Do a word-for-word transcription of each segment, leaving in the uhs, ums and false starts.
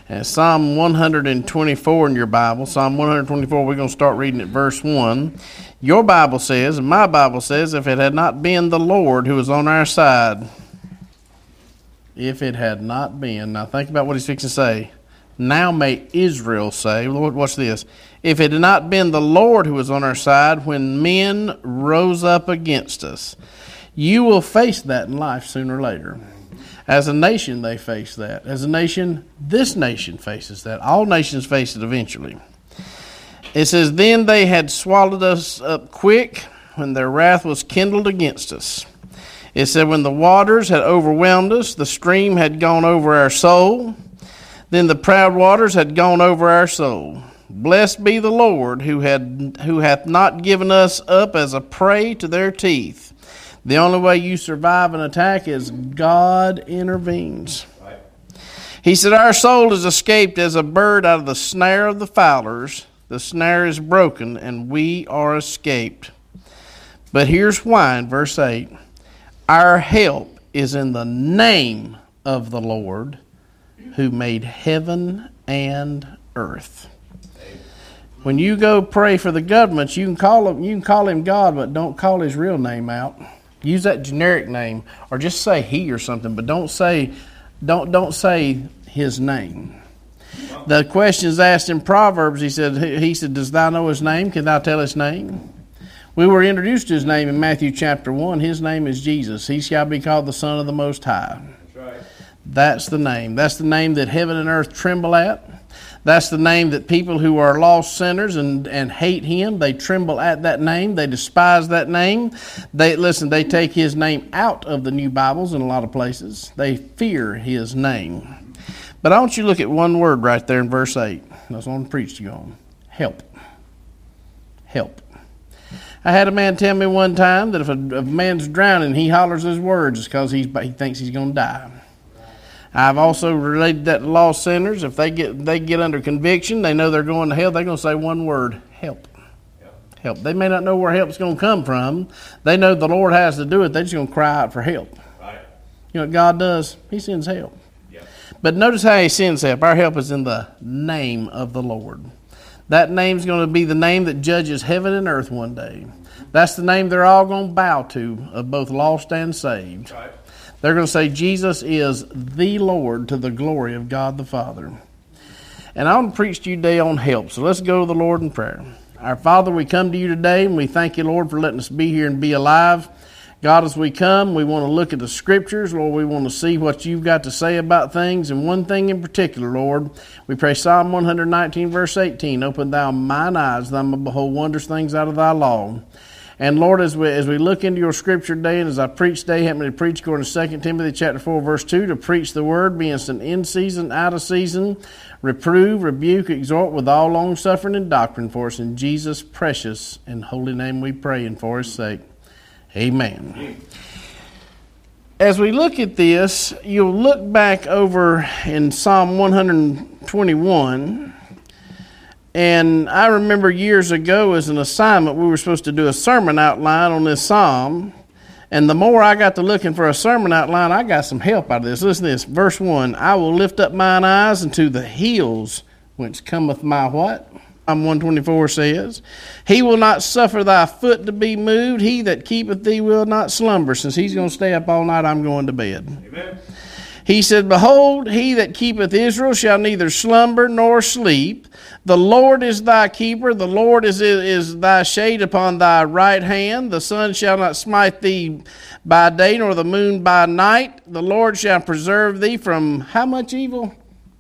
And Psalm one twenty-four in your Bible, Psalm one twenty-four, we're going to start reading at verse one. Your Bible says, and my Bible says, if it had not been the Lord who was on our side, if it had not been, now think about what he's fixing to say. Now may Israel say, Lord, watch this. If it had not been the Lord who was on our side when men rose up against us. You will face that in life sooner or later. As a nation, they face that. As a nation, this nation faces that. All nations face it eventually. It says, then they had swallowed us up quick when their wrath was kindled against us. It said, when the waters had overwhelmed us, the stream had gone over our soul. Then the proud waters had gone over our soul. Blessed be the Lord who had who hath not given us up as a prey to their teeth. The only way you survive an attack is God intervenes. Right. He said, our soul is escaped as a bird out of the snare of the fowlers. The snare is broken and we are escaped. But here's why in verse eight. Our help is in the name of the Lord who made heaven and earth. When you go pray for the government, you can call him, you can call him God, but don't call his real name out. Use that generic name, or just say he or something, but don't say, don't don't say his name. The question is asked in Proverbs. He said, he said, does thou know his name? Can thou tell his name? We were introduced to his name in Matthew chapter one. His name is Jesus. He shall be called the Son of the Most High. That's right. That's the name. That's the name that heaven and earth tremble at. That's the name that people who are lost sinners and, and hate him, they tremble at that name. They despise that name. They listen, they take his name out of the new Bibles in a lot of places. They fear his name. But I want you to look at one word right there in verse eight. That's what I'm going to preach to you on. Help. Help. I had a man tell me one time that if a, if a man's drowning, he hollers his words, it's because he's, he thinks he's going to die. I've also related that to lost sinners. If they get they get under conviction, they know they're going to hell, they're going to say one word, help. Help. Help. They may not know where help's going to come from. They know the Lord has to do it. They're just going to cry out for help. Right. You know what God does? He sends help. Yep. But notice how he sends help. Our help is in the name of the Lord. That name's going to be the name that judges heaven and earth one day. That's the name they're all going to bow to, of both lost and saved. Right. They're going to say Jesus is the Lord to the glory of God the Father. And I want to preach to you today on help. So let's go to the Lord in prayer. Our Father, we come to you today and we thank you, Lord, for letting us be here and be alive. God, as we come, we want to look at the Scriptures. Lord, we want to see what you've got to say about things. And one thing in particular, Lord, we pray Psalm one nineteen, verse eighteen, open thou mine eyes, that I may behold wondrous things out of thy law. And Lord, as we as we look into your Scripture today, and as I preach today, help me to preach according to Second Timothy chapter four, verse two, to preach the word, be instant in season, out of season, reprove, rebuke, exhort with all long suffering and doctrine for us. In Jesus' precious and holy name we pray, and for his sake. Amen. As we look at this, you'll look back over in Psalm one twenty-one. And I remember years ago as an assignment, we were supposed to do a sermon outline on this psalm. And the more I got to looking for a sermon outline, I got some help out of this. Listen to this. Verse one, I will lift up mine eyes unto the hills whence cometh my what? Psalm one twenty-four says, he will not suffer thy foot to be moved. He that keepeth thee will not slumber. Since he's going to stay up all night, I'm going to bed. Amen. He said, behold, he that keepeth Israel shall neither slumber nor sleep. The Lord is thy keeper. The Lord is, is thy shade upon thy right hand. The sun shall not smite thee by day, nor the moon by night. The Lord shall preserve thee from how much evil?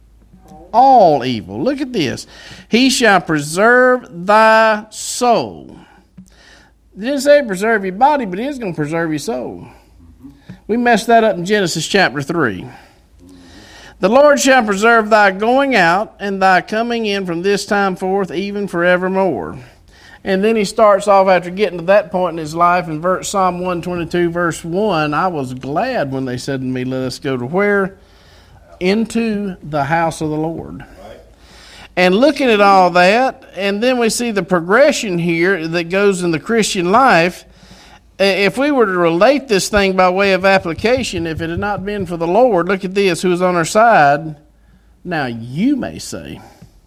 All evil. Look at this. He shall preserve thy soul. It didn't say preserve your body, but it is going to preserve your soul. We messed that up in Genesis chapter three. The Lord shall preserve thy going out and thy coming in from this time forth, even forevermore. And then he starts off after getting to that point in his life in verse, Psalm one twenty-two, verse one. I was glad when they said to me, let us go to where? Into the house of the Lord. Right. And looking at all that, and then we see the progression here that goes in the Christian life. If we were to relate this thing by way of application, if it had not been for the Lord, look at this, who is on our side, Now, you may say,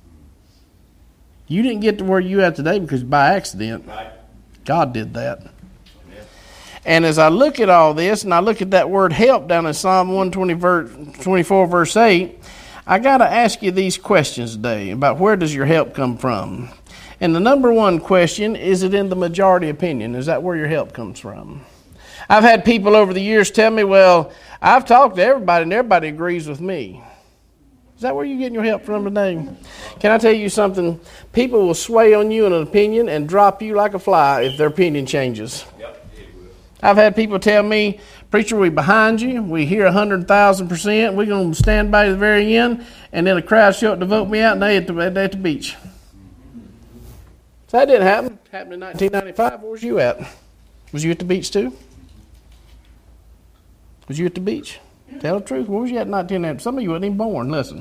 you didn't get to where you are today because by accident. Right. God did that. Amen. And as I look at all this, and I look at that word help down in Psalm one twenty-four, verse eight, I got to ask you these questions today about where does your help come from? And the number one question, is it in the majority opinion? Is that where your help comes from? I've had people over the years tell me, well, I've talked to everybody and everybody agrees with me. Is that where you're getting your help from today? Can I tell you something? People will sway on you in an opinion and drop you like a fly if their opinion changes. Yep, it will. I've had people tell me, preacher, we behind you. We hear one hundred thousand percent. We're going to stand by to the very end. And then a crowd show up to vote me out and they at the, they at the beach. So that didn't happen. It happened in nineteen ninety-five. Where was you at? Was you at the beach too? Was you at the beach? Tell the truth. Where was you at in nineteen ninety-five? Some of you weren't even born. Listen.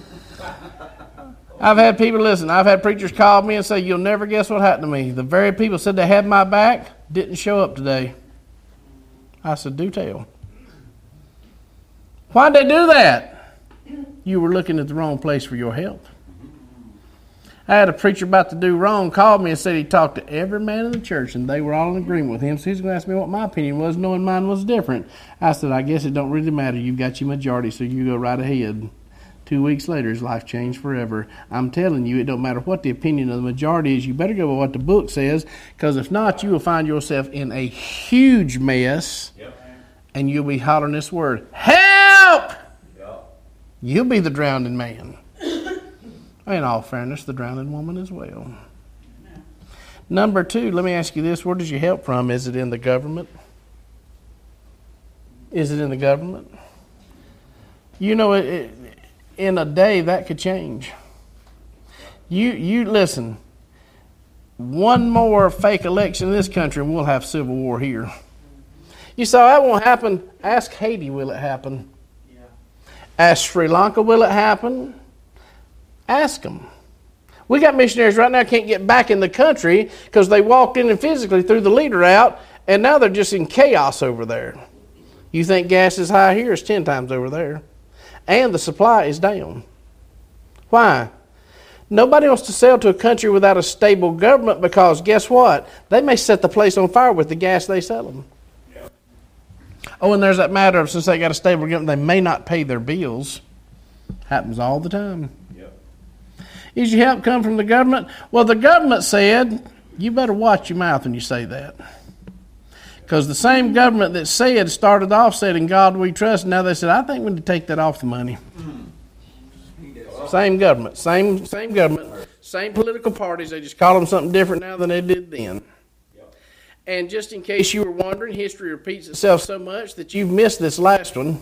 I've had people, listen, I've had preachers call me and say, you'll never guess what happened to me. The very people said they had my back didn't show up today. I said, do tell. Why'd they do that? You were looking at the wrong place for your help. I had a preacher about to do wrong called me and said he talked to every man in the church and they were all in agreement with him. So he's going to ask me what my opinion was, knowing mine was different. I said, I guess it don't really matter. You've got your majority, so you go right ahead. Two weeks later, his life changed forever. I'm telling you, it don't matter what the opinion of the majority is. You better go with what the book says, because if not, you will find yourself in a huge mess, yep. And you'll be hollering this word, help! Yep. You'll be the drowning man. In all fairness, the drowning woman as well. Yeah. Number two, let me ask you this. Where does your help from? Is it in the government? Is it in the government? You know, it, it, in a day, that could change. You, you listen, one more fake election in this country and we'll have civil war here. You say, that won't happen. Ask Haiti, will it happen? Yeah. Ask Sri Lanka, will it happen? Ask them. We got missionaries right now can't get back in the country because they walked in and physically threw the leader out, and now they're just in chaos over there. You think gas is high here? It's ten times over there. And the supply is down. Why? Nobody wants to sell to a country without a stable government because guess what? They may set the place on fire with the gas they sell them. Yep. Oh, and there's that matter of since they got a stable government, they may not pay their bills. Happens all the time. Is your help come from the government? Well, the government said, you better watch your mouth when you say that. Because the same government that said, started off said, in God we trust, now they said, I think we need to take that off the money. Mm-hmm. Same government, same same government, same political parties. They just call them something different now than they did then. Yep. And just in case you were wondering, history repeats itself so much that you've missed this last one.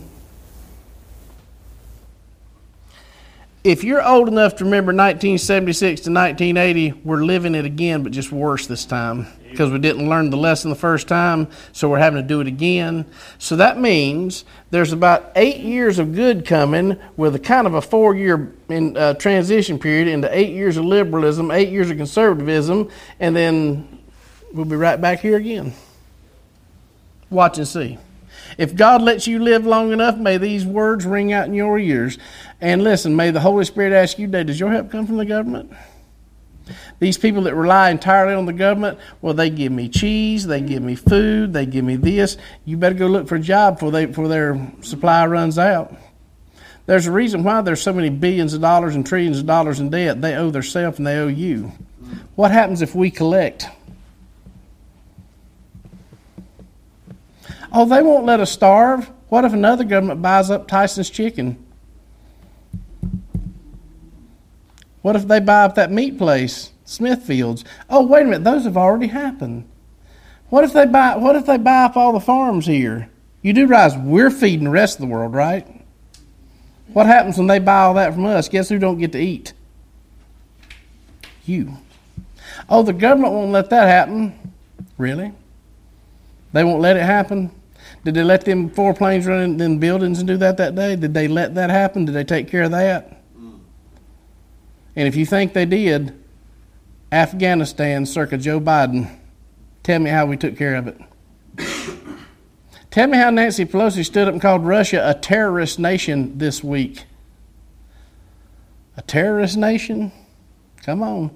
If you're old enough to remember nineteen seventy-six to nineteen eighty, we're living it again, but just worse this time because we didn't learn the lesson the first time, so we're having to do it again. So that means there's about eight years of good coming with a kind of a four-year in, uh, transition period into eight years of liberalism, eight years of conservatism, and then we'll be right back here again. Watch and see. If God lets you live long enough, may these words ring out in your ears. And listen, may the Holy Spirit ask you today, does your help come from the government? These people that rely entirely on the government, well, they give me cheese, they give me food, they give me this. You better go look for a job before, they, before their supply runs out. There's a reason why there's so many billions of dollars and trillions of dollars in debt. They owe themselves and they owe you. What happens if we collect? Oh, they won't let us starve. What if another government buys up Tyson's chicken? What if they buy up that meat place, Smithfield's? Oh, wait a minute, those have already happened. What if they buy? What if they buy up all the farms here? You do realize we're feeding the rest of the world, right? What happens when they buy all that from us? Guess who don't get to eat? You. Oh, the government won't let that happen. Really? They won't let it happen? Did they let them four planes run in, in buildings and do that that day? Did they let that happen? Did they take care of that? Mm. And if you think they did, Afghanistan circa Joe Biden, tell me how we took care of it. Tell me how Nancy Pelosi stood up and called Russia a terrorist nation this week. A terrorist nation? Come on.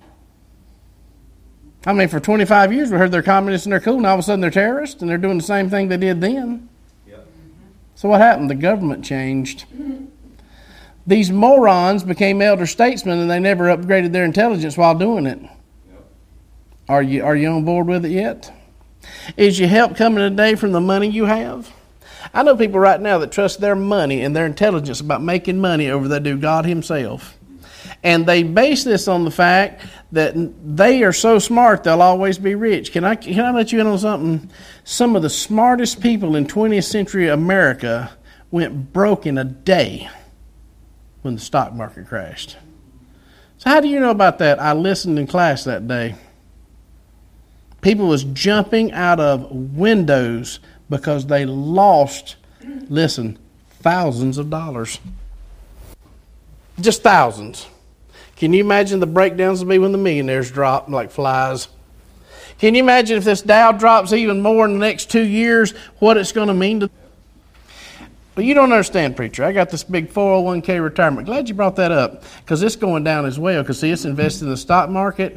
I mean, for twenty-five years we heard they're communists and they're cool, and all of a sudden they're terrorists, and they're doing the same thing they did then. Yep. So what happened? The government changed. These morons became elder statesmen, and they never upgraded their intelligence while doing it. Yep. Are you, are you on board with it yet? Is your help coming today from the money you have? I know people right now that trust their money and their intelligence about making money over they do God himself. And they base this on the fact that they are so smart they'll always be rich. Can I, can I let you in on something? Some of the smartest people in twentieth century America went broke in a day when the stock market crashed. So how do you know about that? I listened in class that day. People was jumping out of windows because they lost, listen, thousands of dollars. Just thousands. Can you imagine the breakdowns will be when the millionaires drop like flies? Can you imagine if this Dow drops even more in the next two years, what it's going to mean to... Well, you don't understand, preacher. I got this big four oh one k retirement. Glad you brought that up, because it's going down as well, because see, it's invested in the stock market.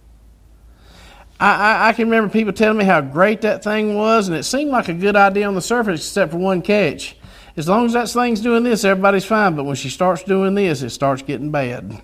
I, I, I can remember people telling me how great that thing was, and it seemed like a good idea on the surface, except for one catch. As long as that thing's doing this, everybody's fine, but when she starts doing this, it starts getting bad.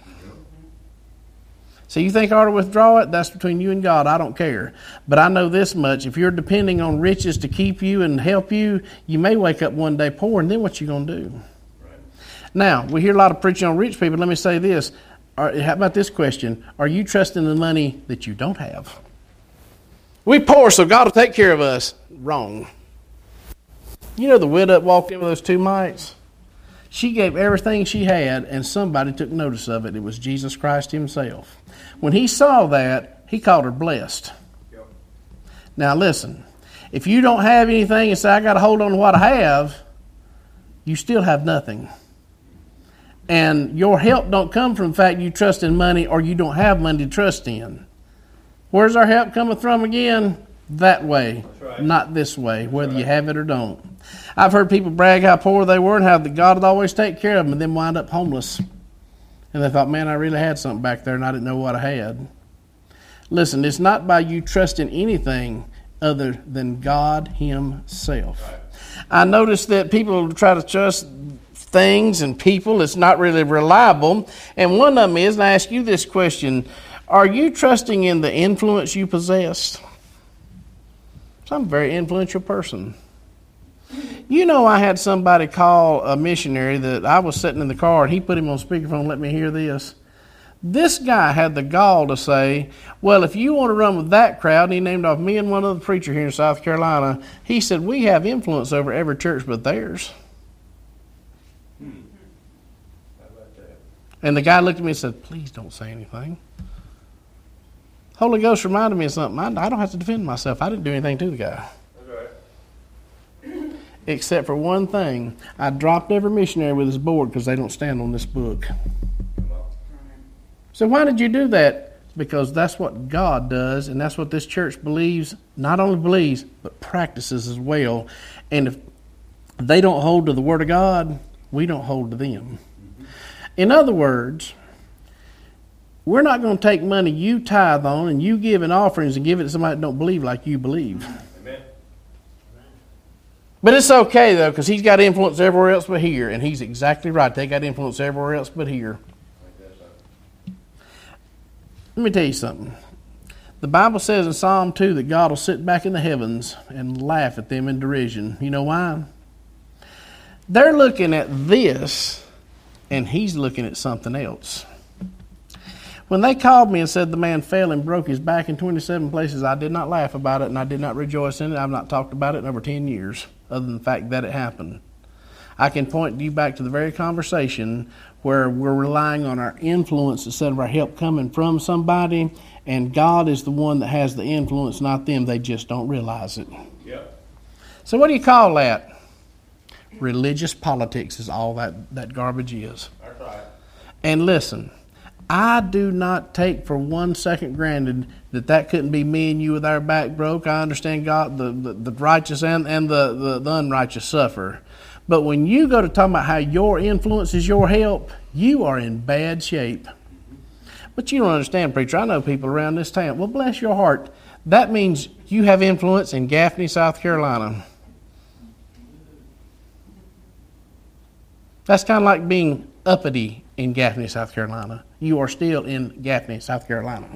So you think I ought to withdraw it? That's between you and God. I don't care. But I know this much. If you're depending on riches to keep you and help you, you may wake up one day poor, and then what you going to do? Right. Now, we hear a lot of preaching on rich people. Let me say this. Are, how about this question? Are you trusting the money that you don't have? We poor, so God will take care of us. Wrong. You know the widow that walked in with those two mites? She gave everything she had, and somebody took notice of it. It was Jesus Christ himself. When he saw that, he called her blessed. Yep. Now listen, if you don't have anything and say, I got to hold on to what I have, you still have nothing. And your help don't come from the fact you trust in money or you don't have money to trust in. Where's our help coming from again? That way, right. Not this way, That's whether right. you have it or don't. I've heard people brag how poor they were and how God would always take care of them and then wind up homeless. And they thought, man, I really had something back there and I didn't know what I had. Listen, it's not by you trusting anything other than God himself. Right. I noticed that people try to trust things and people. It's not really reliable. And one of them is, and I ask you this question, are you trusting in the influence you possess? So I'm a very influential person. You know, I had somebody call a missionary that I was sitting in the car and he put him on speakerphone and let me hear this. This guy had the gall to say, well, if you want to run with that crowd, and he named off me and one other preacher here in South Carolina, he said, we have influence over every church but theirs. Hmm. How about that? And the guy looked at me and said, please don't say anything. Holy Ghost reminded me of something. I, I don't have to defend myself. I didn't do anything to the guy. Except for one thing. I dropped every missionary with his board because they don't stand on this book. So why did you do that? Because that's what God does, and that's what this church believes, not only believes, but practices as well. And if they don't hold to the Word of God, we don't hold to them. In other words, we're not going to take money you tithe on and you give in offerings and give it to somebody that don't believe like you believe. Amen. But it's okay, though, because he's got influence everywhere else but here. And he's exactly right. They got influence everywhere else but here. Let me tell you something. The Bible says in Psalm two that God will sit back in the heavens and laugh at them in derision. You know why? They're looking at this, and he's looking at something else. When they called me and said the man fell and broke his back in twenty-seven places, I did not laugh about it and I did not rejoice in it. I've not talked about it in over ten years, other than the fact that it happened. I can point you back to the very conversation where we're relying on our influence instead of our help coming from somebody, and God is the one that has the influence, not them. They just don't realize it. Yep. So what do you call that? Religious politics is all that, that garbage is. That's right. And listen, I do not take for one second granted that that couldn't be me and you with our back broke. I understand God, the, the, the righteous and, and the, the, the unrighteous suffer. But when you go to talk about how your influence is your help, you are in bad shape. But you don't understand, preacher. I know people around this town. Well, bless your heart. That means you have influence in Gaffney, South Carolina. That's kind of like being uppity in Gaffney, South Carolina. You are still in Gaffney, South Carolina.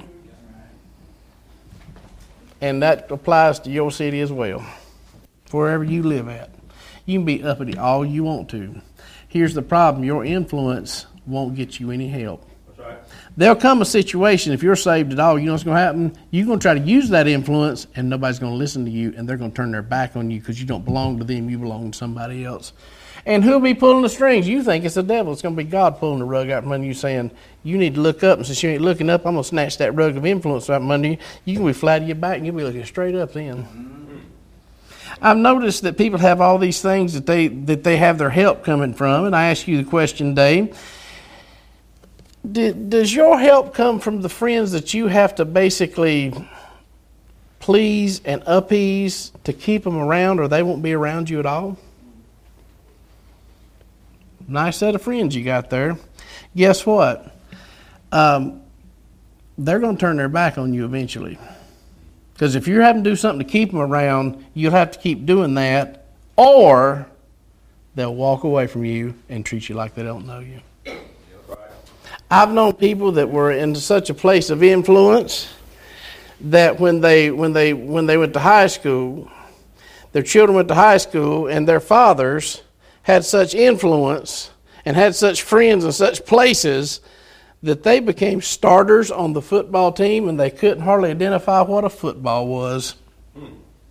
And that applies to your city as well, wherever you live at. You can be uppity all you want to. Here's the problem. Your influence won't get you any help. That's right. There'll come a situation, if you're saved at all, you know what's going to happen? You're going to try to use that influence, and nobody's going to listen to you, and they're going to turn their back on you because you don't belong to them. You belong to somebody else. And who'll be pulling the strings? You think it's the devil. It's going to be God pulling the rug out from under you saying, you need to look up. And since you ain't looking up, I'm going to snatch that rug of influence out from under you. You can be flat on your back and you'll be looking straight up then. Mm-hmm. I've noticed that people have all these things that they that they have their help coming from. And I ask you the question, Dave. Did, does your help come from the friends that you have to basically please and appease to keep them around, or they won't be around you at all? Nice set of friends you got there. Guess what? Um, they're going to turn their back on you eventually. Because if you're having to do something to keep them around, you'll have to keep doing that, or they'll walk away from you and treat you like they don't know you. I've known people that were in such a place of influence that when they when they when they went to high school, their children went to high school, and their fathers had such influence and had such friends in such places that they became starters on the football team, and they couldn't hardly identify what a football was. Hmm.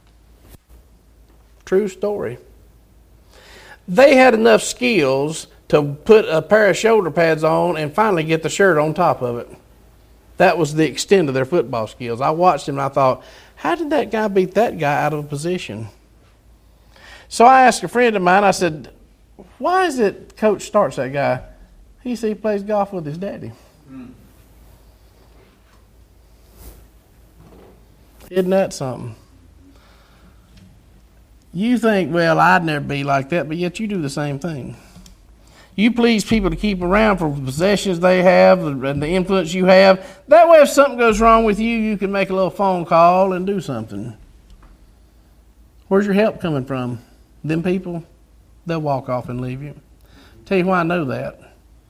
True story. They had enough skills to put a pair of shoulder pads on and finally get the shirt on top of it. That was the extent of their football skills. I watched him and I thought, how did that guy beat that guy out of a position? So I asked a friend of mine, I said, why is it coach starts that guy? He said he plays golf with his daddy. Hmm. Isn't that something? You think, well, I'd never be like that, but yet you do the same thing. You please people to keep around for the possessions they have and the influence you have. That way if something goes wrong with you, you can make a little phone call and do something. Where's your help coming from? Them people? They'll walk off and leave you. Tell you why I know that.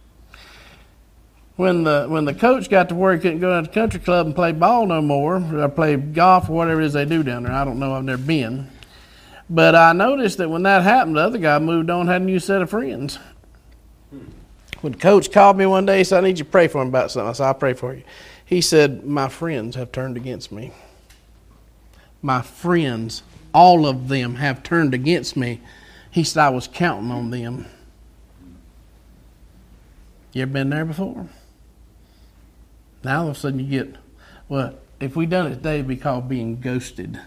When the when the coach got to where he couldn't go down to the country club and play ball no more, or play golf or whatever it is they do down there, I don't know, I've never been. But I noticed that when that happened, the other guy moved on, had a new set of friends. When the coach called me one day, he said, I need you to pray for him about something. I said, I'll pray for you. He said, my friends have turned against me. My friends, all of them have turned against me. He said, I was counting on them. You ever been there before? Now all of a sudden you get, well, if we done it today, it'd be called being ghosted.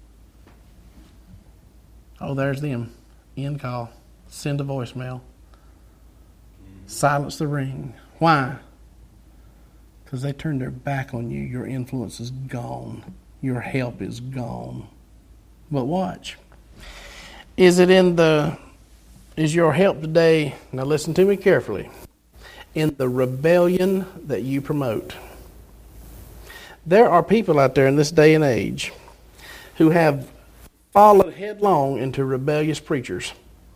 Oh, there's them. End call. Send a voicemail. Silence the ring. Why? Because they turned their back on you. Your influence is gone. Your help is gone. But watch. Is it in the, is your help today, now listen to me carefully, in the rebellion that you promote? There are people out there in this day and age who have followed headlong into rebellious preachers.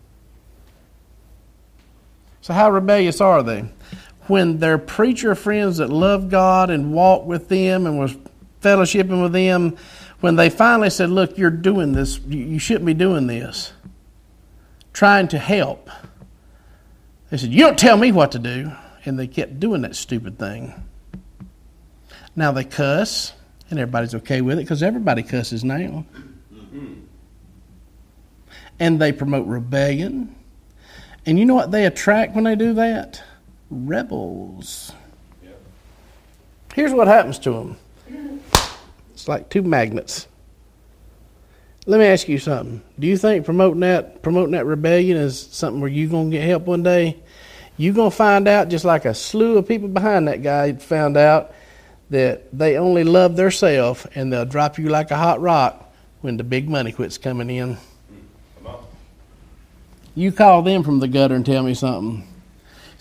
So how rebellious are they? When their preacher friends that love God and walked with them and was fellowshipping with them, when they finally said, look, you're doing this, you shouldn't be doing this, trying to help, they said, you don't tell me what to do. And they kept doing that stupid thing. Now they cuss, and everybody's okay with it because everybody cusses now. Mm-hmm. And they promote rebellion. And you know what they attract when they do that? Rebels. Yep. Here's what happens to them. It's like two magnets. Let me ask you something. Do you think promoting that promoting that rebellion is something where you're going to get help one day? You're going to find out, just like a slew of people behind that guy found out, that they only love theirself, and they'll drop you like a hot rock when the big money quits coming in. You call them from the gutter and tell me something.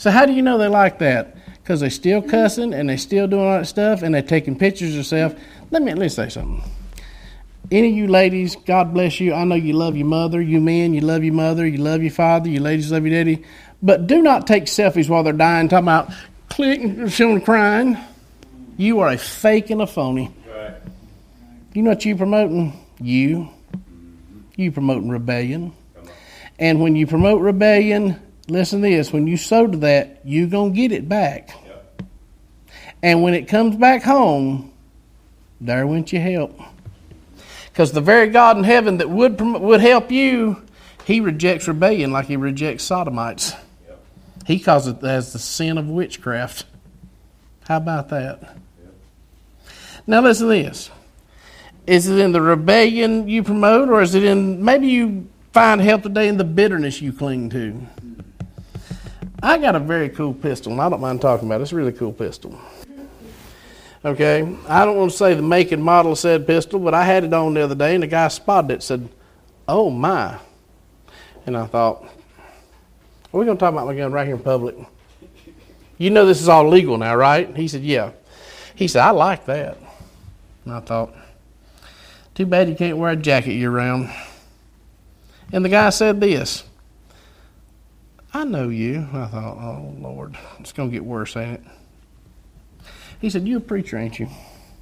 So how do you know they like that? Because they still cussing and they still doing all that stuff and they taking pictures of themselves. Let me, let me say something. Any of you ladies, God bless you. I know you love your mother. You men, you love your mother. You love your father. You ladies love your daddy. But do not take selfies while they're dying, talking about clicking, showing crying. You are a fake and a phony. Right. You know what you promoting? You. You promoting rebellion. And when you promote rebellion, listen to this. When you sow to that, you're going to get it back. Yep. And when it comes back home, there went your help. Because the very God in heaven that would would help you, he rejects rebellion like he rejects sodomites. Yep. He calls it as the sin of witchcraft. How about that? Yep. Now listen to this. Is it in the rebellion you promote, or is it in, maybe you find help today in the bitterness you cling to? I got a very cool pistol, and I don't mind talking about it. It's a really cool pistol. Okay, I don't want to say the make and model said pistol, but I had it on the other day, and the guy spotted it and said, "Oh, my." And I thought, are we going to talk about my gun right here in public? You know this is all legal now, right? He said, yeah. He said, I like that. And I thought, too bad you can't wear a jacket year-round. And the guy said this, I know you. I thought, oh, Lord, it's going to get worse, ain't it? He said, you a preacher, ain't you?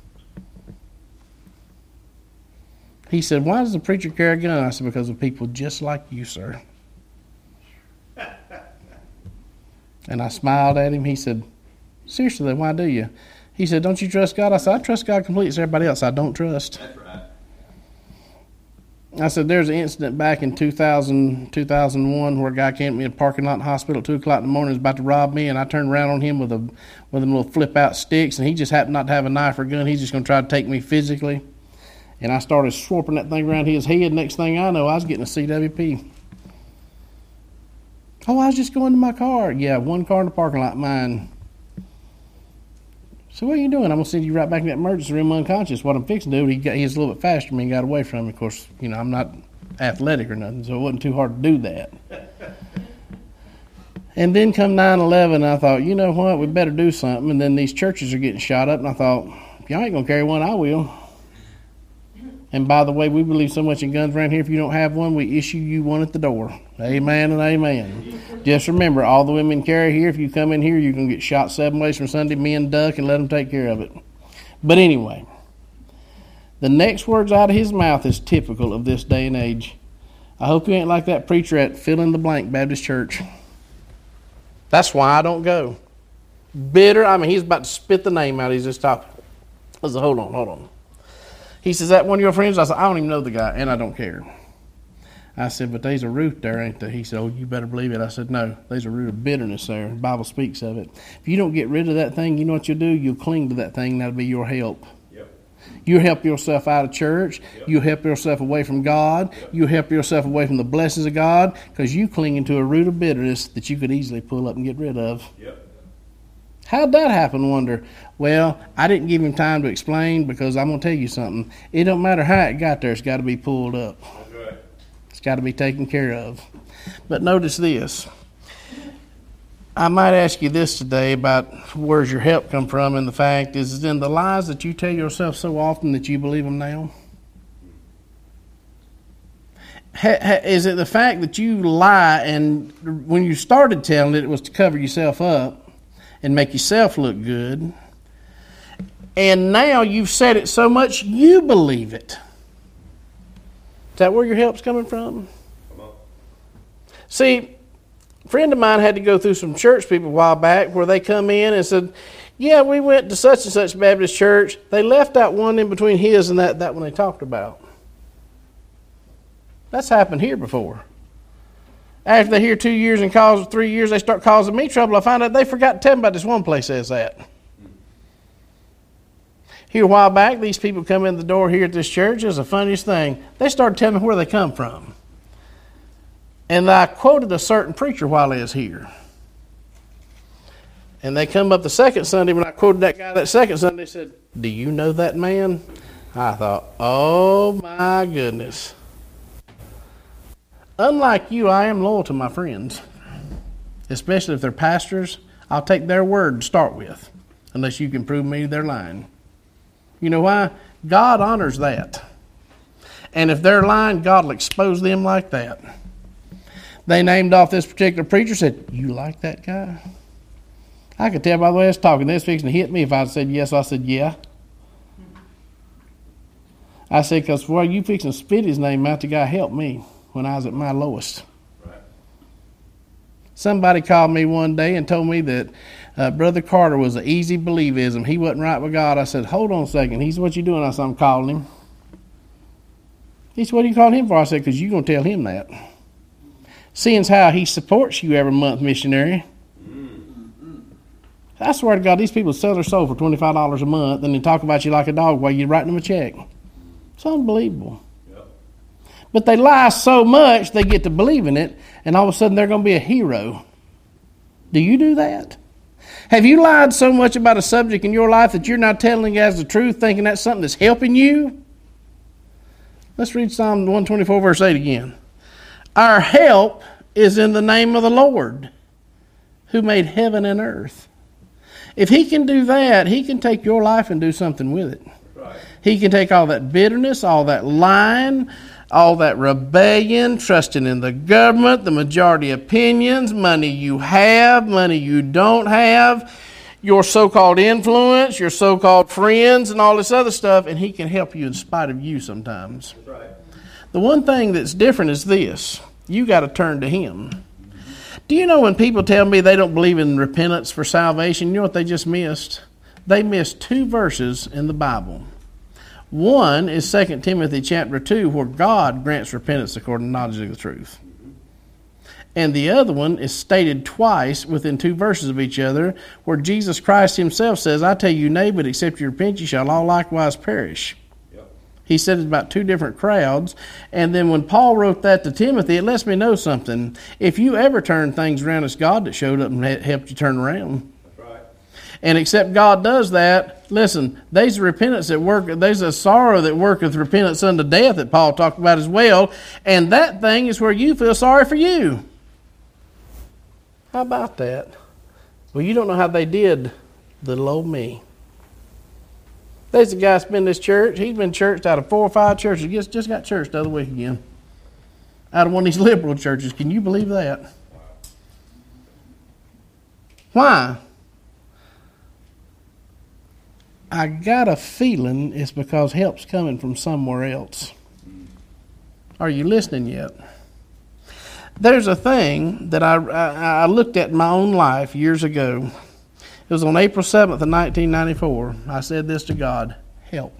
He said, why does the preacher carry a gun? I said, because of people just like you, sir. And I smiled at him. He said, seriously, then why do you? He said, don't you trust God? I said, I trust God completely. As everybody else I don't trust. That's right. I said, there's an incident back in two thousand, two thousand one where a guy came to me in a parking lot in the hospital at two o'clock in the morning, was about to rob me, and I turned around on him with a with them little flip-out sticks, and he just happened not to have a knife or a gun. He's just going to try to take me physically. And I started swarping that thing around his head. Next thing I know, I was getting a C W P. Oh, I was just going to my car. Yeah, one car in the parking lot, mine. So what are you doing? I'm going to send you right back in that emergency room unconscious. What I'm fixing to do, he, got, he was a little bit faster than me and got away from me. Of course, you know, I'm not athletic or nothing, so it wasn't too hard to do that. And then come nine eleven, I thought, you know what, we better do something. And then these churches are getting shot up, and I thought, if y'all ain't going to carry one, I will. And by the way, we believe so much in guns around here, if you don't have one, we issue you one at the door. Amen and amen. Just remember, all the women carry here. If you come in here, you can get shot seven ways from Sunday. Men duck and let them take care of it. But anyway, the next words out of his mouth is typical of this day and age. I hope you ain't like that preacher at Fill in the Blank Baptist Church. That's why I don't go. Bitter. I mean, he's about to spit the name out. He's just talking. I said, hold on, hold on. He says, that one of your friends? I said, I don't even know the guy, and I don't care. I said, but there's a root there, ain't there? He said, oh, you better believe it. I said, no, there's a root of bitterness there. The Bible speaks of it. If you don't get rid of that thing, you know what you'll do? You'll cling to that thing, and that'll be your help. Yep. You'll help yourself out of church. Yep. You'll help yourself away from God. Yep. You'll help yourself away from the blessings of God, because you clinging to a root of bitterness that you could easily pull up and get rid of. Yep. How'd that happen, I wonder? Well, I didn't give him time to explain, because I'm going to tell you something. It don't matter how it got there. It's got to be pulled up. That's right. It's got to be taken care of. But notice this. I might ask you this today about where's your help come from, and the fact is, is in the lies that you tell yourself so often that you believe them now? Is it the fact that you lie, and when you started telling it, it was to cover yourself up and make yourself look good, and now you've said it so much you believe it? Is that where your help's coming from? Come on. See, a friend of mine had to go through some church people a while back where they come in and said, yeah, we went to such and such Baptist church. They left out one in between his and that, that one they talked about. That's happened here before. After they're here two years and cause three years, they start causing me trouble. I find out they forgot to tell me about this one place says that. Here a while back, these people come in the door here at this church. It was the funniest thing. They started telling me where they come from. And I quoted a certain preacher while he was here. And they come up the second Sunday, when I quoted that guy that second Sunday, they said, do you know that man? I thought, oh my goodness. Unlike you, I am loyal to my friends. especially if they're pastors, I'll take their word to start with, unless you can prove me they're lying. You know why? God honors that. And if they're lying, God will expose them like that. They named off this particular preacher, said, you like that guy? I could tell by the way I was talking, they was fixing to hit me if I said yes. I said, yeah. I said, because while you fixing to spit his name out, the guy helped me when I was at my lowest. Right. Somebody called me one day and told me that uh, Brother Carter was an easy believism. He wasn't right with God. I said, hold on a second. He said, what you doing? I said, I'm calling him. He said, what are you calling him for? I said, because you're going to tell him that. Seeing as how he supports you every month, missionary. I swear to God, these people sell their soul for twenty-five dollars a month and they talk about you like a dog while you're writing them a check. It's unbelievable. Yep. But they lie so much, they get to believing it, and all of a sudden they're going to be a hero. Do you do that? Have you lied so much about a subject in your life that you're not telling it as the truth, thinking that's something that's helping you? Let's read Psalm one twenty-four, verse eight again. Our help is in the name of the Lord, who made heaven and earth. If he can do that, he can take your life and do something with it. Right. He can take all that bitterness, all that lying, all that rebellion, trusting in the government, the majority opinions, money you have, money you don't have, your so-called influence, your so-called friends, and all this other stuff, and he can help you in spite of you sometimes. Right. The one thing that's different is this. You got to turn to him. Do you know when people tell me they don't believe in repentance for salvation, you know what they just missed? They missed two verses in the Bible. One is Second Timothy chapter two, where God grants repentance according to knowledge of the truth. And the other one is stated twice within two verses of each other, where Jesus Christ himself says, I tell you, nay, but except you repent, you shall all likewise perish. He said it about two different crowds. And then when Paul wrote that to Timothy, it lets me know something. If you ever turn things around, it's God that showed up and helped you turn around. That's right. And except God does that, listen, there's a repentance that work, there's a sorrow that worketh repentance unto death that Paul talked about as well. And that thing is where you feel sorry for you. How about that? Well, you don't know how they did little old me. There's a guy that's been in this church. He's been churched out of four or five churches. He just, just got churched the other week again. Out of one of these liberal churches. Can you believe that? Why? I got a feeling it's because help's coming from somewhere else. Are you listening yet? There's a thing that I, I, I looked at in my own life years ago. It was on April seventh of nineteen ninety-four. I said this to God, help.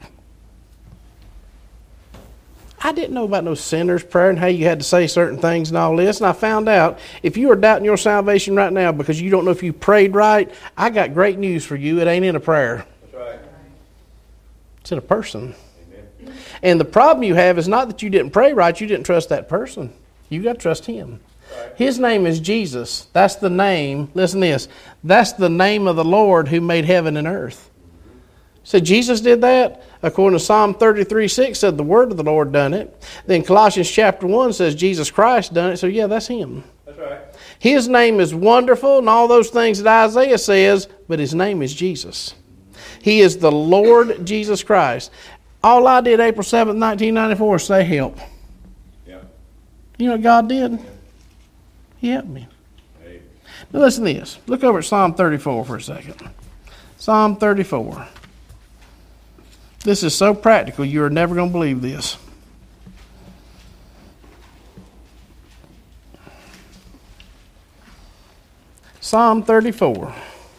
I didn't know about no sinner's prayer and how you had to say certain things and all this. And I found out if you are doubting your salvation right now because you don't know if you prayed right, I got great news for you. It ain't in a prayer. That's right. It's in a person. Amen. And the problem you have is not that you didn't pray right, you didn't trust that person. You got to trust him. His name is Jesus. That's the name. Listen to this. That's the name of the Lord who made heaven and earth. So Jesus did that. According to Psalm thirty-three six said the word of the Lord done it. Then Colossians chapter one says Jesus Christ done it. So yeah, that's him. That's right. His name is wonderful and all those things that Isaiah says, but his name is Jesus. He is the Lord Jesus Christ. All I did April seventh, nineteen ninety-four is say help. Yeah. You know what God did? He helped me. Hey. Now listen to this. Look over at Psalm thirty-four for a second. Psalm thirty-four. This is so practical, you are never going to believe this. Psalm thirty-four.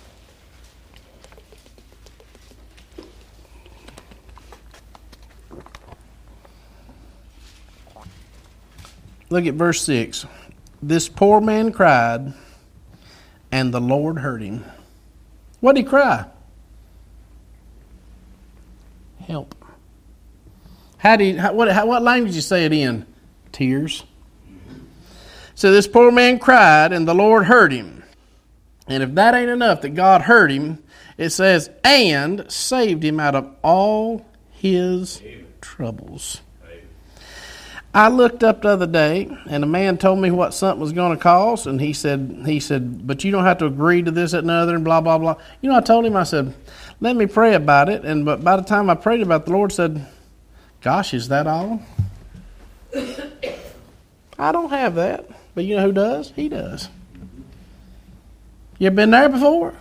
Look at verse six. This poor man cried, and the Lord heard him. What did he cry? Help. How did he, how, what, how, what language did you say it in? Tears. So this poor man cried, and the Lord heard him. And if that ain't enough that God heard him, it says, and saved him out of all his troubles. I looked up the other day, and a man told me what something was going to cost, and he said, he said, but you don't have to agree to this, that, and the other, and blah, blah, blah. You know, I told him, I said, let me pray about it. And but by the time I prayed about it, the Lord said, gosh, is that all? I don't have that. But you know who does? He does. You ever been there before?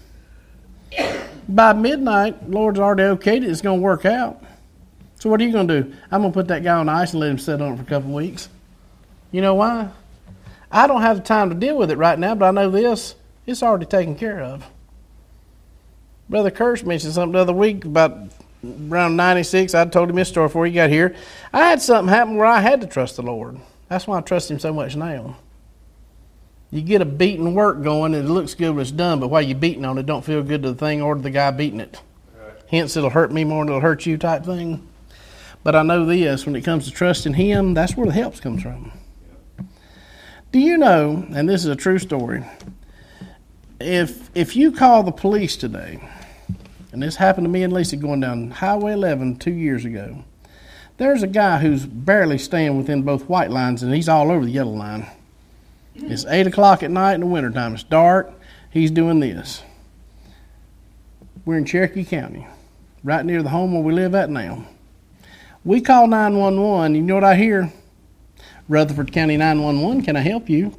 By midnight, the Lord's already okayed it. It's going to work out. So what are you going to do? I'm going to put that guy on ice and let him sit on it for a couple of weeks. You know why? I don't have the time to deal with it right now, but I know this. It's already taken care of. Brother Kirsch mentioned something the other week about around ninety-six. I told him this story before he got here. I had something happen where I had to trust the Lord. That's why I trust him so much now. You get a beating work going and it looks good when it's done, but while you're beating on it, don't feel good to the thing or to the guy beating it. Right. Hence, it'll hurt me more than it'll hurt you type thing. But I know this, when it comes to trusting him, that's where the help comes from. Yep. Do you know, and this is a true story, if if you call the police today, and this happened to me and Lisa going down Highway eleven two years ago, there's a guy who's barely staying within both white lines, and he's all over the yellow line. It's eight o'clock at night in the wintertime. It's dark. He's doing this. We're in Cherokee County, right near the home where we live at now. We call nine one one. You know what I hear? Rutherford County nine one one, can I help you?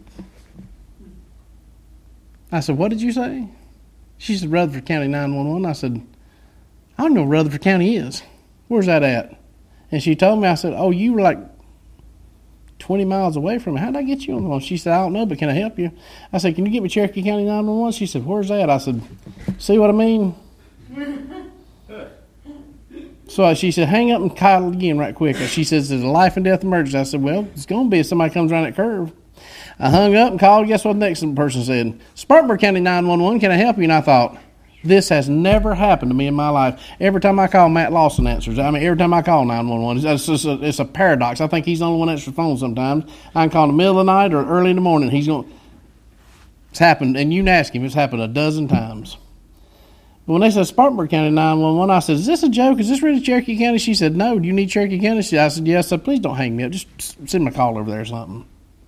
I said, what did you say? She said, Rutherford County nine one one. I said, I don't know where Rutherford County is. Where's that at? And she told me, I said, oh, you were like twenty miles away from me. How did I get you on the phone? She said, I don't know, but can I help you? I said, can you get me Cherokee County nine one one? She said, where's that? I said, see what I mean? So she said, hang up and call again right quick. She says, it's a life and death emergency. I said, well, it's going to be if somebody comes around that curve. I hung up and called. Guess what the next person said? Spartanburg County nine one one, can I help you? And I thought, this has never happened to me in my life. Every time I call, Matt Lawson answers. I mean, every time I call nine one one, it's, it's, a, it's a paradox. I think he's the only one that answers the phone sometimes. I can call in the middle of the night or early in the morning. He's going. It's happened, and you can ask him. It's happened a dozen times. But when they said Spartanburg County nine one one, I said, is this a joke? Is this really Cherokee County? She said, no. Do you need Cherokee County? I said, yes. I said, please don't hang me up. Just send my call over there or something.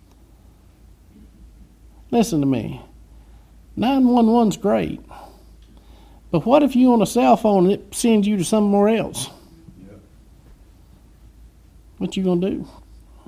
Listen to me. nine one one's great. But what if you on a cell phone and it sends you to somewhere else? Yep. What you going to do?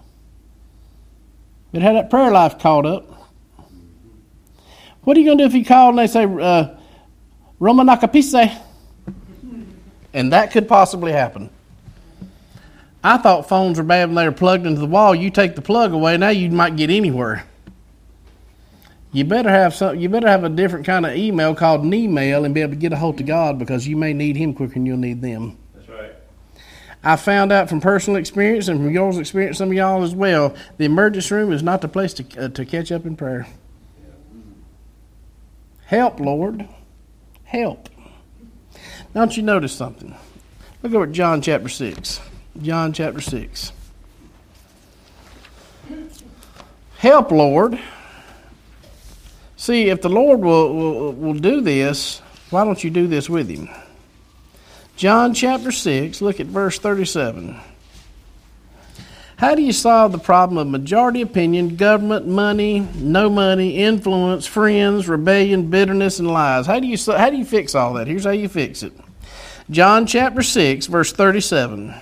It had that prayer life caught up. What are you going to do if you call and they say, uh, Roma Nakapise? And that could possibly happen. I thought phones were bad when they were plugged into the wall. You take the plug away, now you might get anywhere. You better have some. You better have a different kind of email called an email and be able to get a hold of God, because you may need Him quicker than you'll need them. That's right. I found out from personal experience and from yours experience, some of y'all as well, the emergency room is not the place to uh, to catch up in prayer. Yeah. Help, Lord. Help. Don't you notice something? Look over at John chapter six. John chapter six. Help, Lord. See, if the Lord will, will, will do this, why don't you do this with Him? John chapter six, look at verse thirty-seven. How do you solve the problem of majority opinion, government, money, no money, influence, friends, rebellion, bitterness, and lies? How do you how do you fix all that? Here's how you fix it. John chapter six, verse thirty-seven.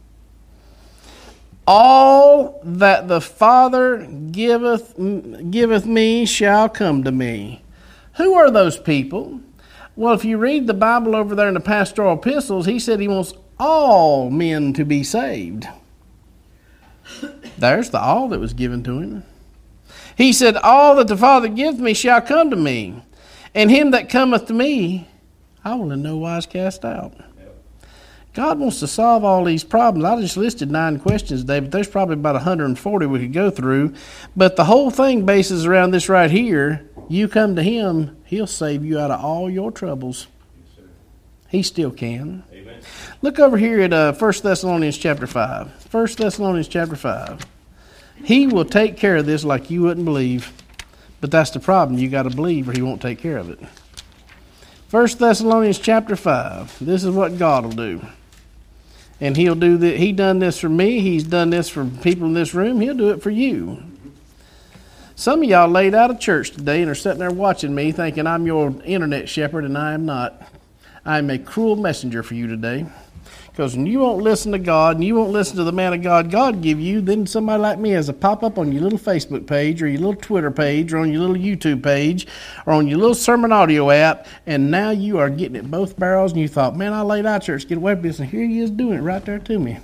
All that the Father giveth giveth me shall come to me. Who are those people? Well, if you read the Bible over there in the pastoral epistles, he said he wants all men to be saved. There's the all that was given to him. He said, all that the Father giveth me shall come to me, and him that cometh to me, I will in no wise cast out. God wants to solve all these problems. I just listed nine questions today, but there's probably about one hundred forty we could go through. But the whole thing bases around this right here. You come to Him, He'll save you out of all your troubles. Yes, He still can. Amen. Look over here at uh, First Thessalonians chapter five. First Thessalonians chapter five. He will take care of this like you wouldn't believe. But that's the problem. You got to believe or He won't take care of it. First Thessalonians chapter five. This is what God will do. And he'll do that. He done this for me. He's done this for people in this room. He'll do it for you. Some of y'all laid out of church today and are sitting there watching me thinking I'm your internet shepherd, and I am not. I am a cruel messenger for you today. Because when you won't listen to God and you won't listen to the man of God God give you, then somebody like me has a pop-up on your little Facebook page or your little Twitter page or on your little YouTube page or on your little sermon audio app, and now you are getting at both barrels, and you thought, man, I laid out church, get away from this, and here he is doing it right there to me.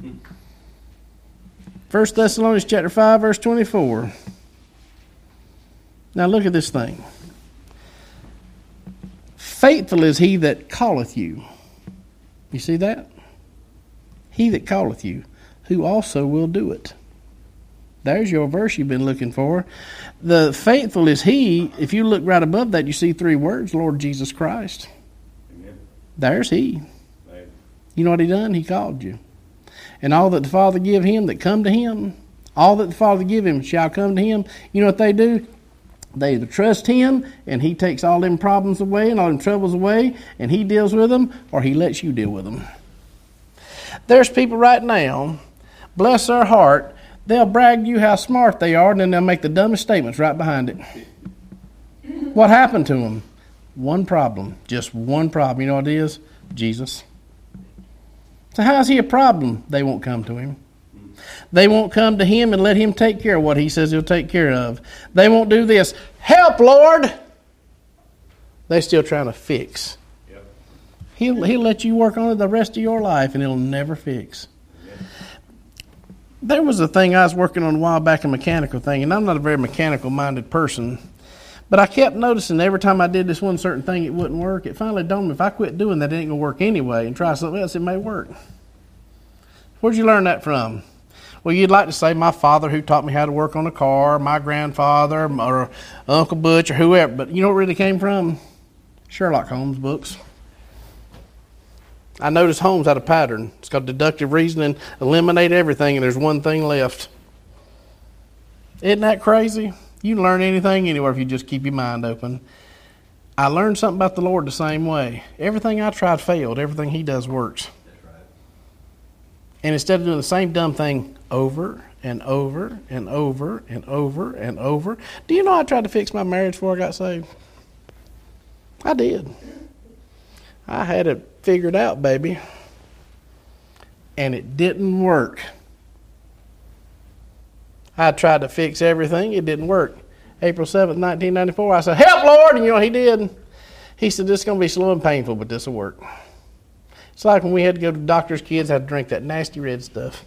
First Thessalonians chapter five, verse twenty-four. Now look at this thing. Faithful is he that calleth you. You see that? He that calleth you, who also will do it. There's your verse you've been looking for. The faithful is he. If you look right above that, you see three words, Lord Jesus Christ. Amen. There's he. Amen. You know what he done? He called you. And all that the Father give him that come to him, all that the Father give him shall come to him. You know what they do? They either trust him, and he takes all them problems away and all them troubles away, and he deals with them, or he lets you deal with them. There's people right now, bless their heart, they'll brag to you how smart they are, and then they'll make the dumbest statements right behind it. What happened to them? One problem. Just one problem. You know what it is? Jesus. So how's he a problem? They won't come to him. They won't come to him and let him take care of what he says he'll take care of. They won't do this. Help, Lord! They're still trying to fix. Yep. He'll, he'll let you work on it the rest of your life, and he'll never fix. Yep. There was a thing I was working on a while back, a mechanical thing, and I'm not a very mechanical-minded person, but I kept noticing every time I did this one certain thing, it wouldn't work. It finally dawned on me, if I quit doing that, it ain't going to work anyway, and try something else, it may work. Where'd you learn that from? Well, you'd like to say my father who taught me how to work on a car, my grandfather, or Uncle Butch, or whoever. But you know where it really came from? Sherlock Holmes books. I noticed Holmes had a pattern. It's called deductive reasoning. Eliminate everything, and there's one thing left. Isn't that crazy? You can learn anything anywhere if you just keep your mind open. I learned something about the Lord the same way. Everything I tried failed. Everything he does works. And instead of doing the same dumb thing over and over and over and over and over. Do you know I tried to fix my marriage before I got saved? I did. I had it figured out, baby. And it didn't work. I tried to fix everything. It didn't work. April seventh, nineteen ninety-four, I said, help, Lord. And you know what he did? He said, this is going to be slow and painful, but this will work. It's like when we had to go to the doctor's kids, had to drink that nasty red stuff.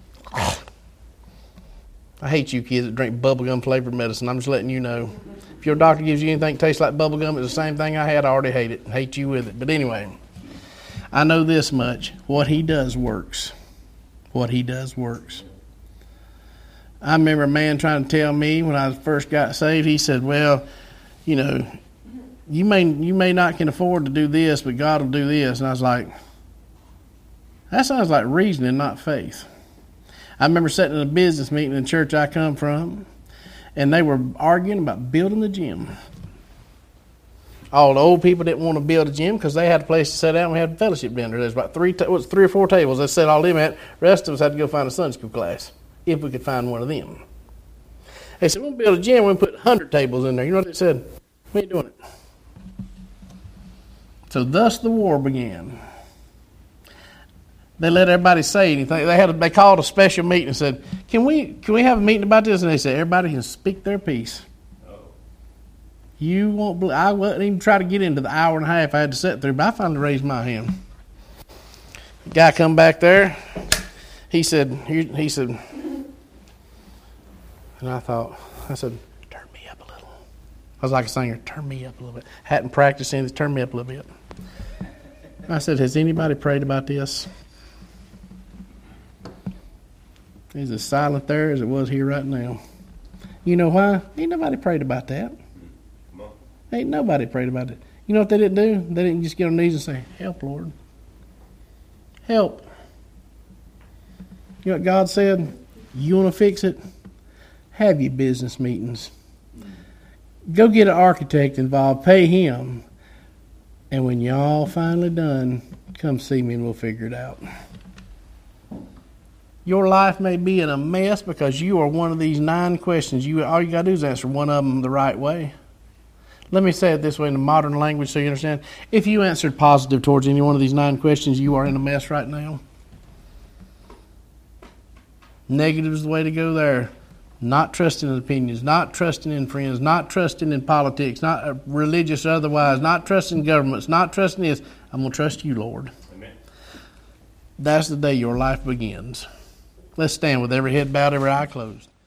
I hate you kids that drink bubblegum flavored medicine. I'm just letting you know. If your doctor gives you anything that tastes like bubblegum, it's the same thing I had. I already hate it. Hate you with it. But anyway, I know this much. What he does works. What he does works. I remember a man trying to tell me when I first got saved, he said, well, you know, you may you may not can afford to do this, but God will do this. And I was like, that sounds like reasoning, not faith. I remember sitting in a business meeting in the church I come from, and they were arguing about building the gym. All the old people didn't want to build a gym because they had a place to sit down. We had a fellowship dinner. There's about three, ta- was three or four tables. They set all them at. The rest of us had to go find a Sunday school class if we could find one of them. They said, we'll build a gym. We'll put one hundred tables in there. You know what they said? We ain't doing it. So thus the war began. They let everybody say anything. They had a, they called a special meeting and said, "Can we can we have a meeting about this?" And they said, "Everybody can speak their piece." Oh. You won't. Believe, I wouldn't even try to get into the hour and a half I had to sit through, but I finally raised my hand. The guy come back there. He said, he, he said, and I thought, I said, "Turn me up a little." I was like a singer. Turn me up a little bit. Hadn't practiced anything. Turn me up a little bit. I said, "Has anybody prayed about this?" He's as silent there as it was here right now. You know why? Ain't nobody prayed about that. Come on. Ain't nobody prayed about it. You know what they didn't do? They didn't just get on their knees and say, "Help, Lord. Help." You know what God said? You want to fix it? Have your business meetings. Go get an architect involved. Pay him. And when y'all finally done, come see me and we'll figure it out. Your life may be in a mess because you are one of these nine questions. You all you got to do is answer one of them the right way. Let me say it this way in the modern language so you understand. If you answered positive towards any one of these nine questions, you are in a mess right now. Negative is the way to go there. Not trusting in opinions, not trusting in friends, not trusting in politics, not religious or otherwise, not trusting governments, not trusting this. I'm going to trust you, Lord. Amen. That's the day your life begins. Let's stand with every head bowed, every eye closed.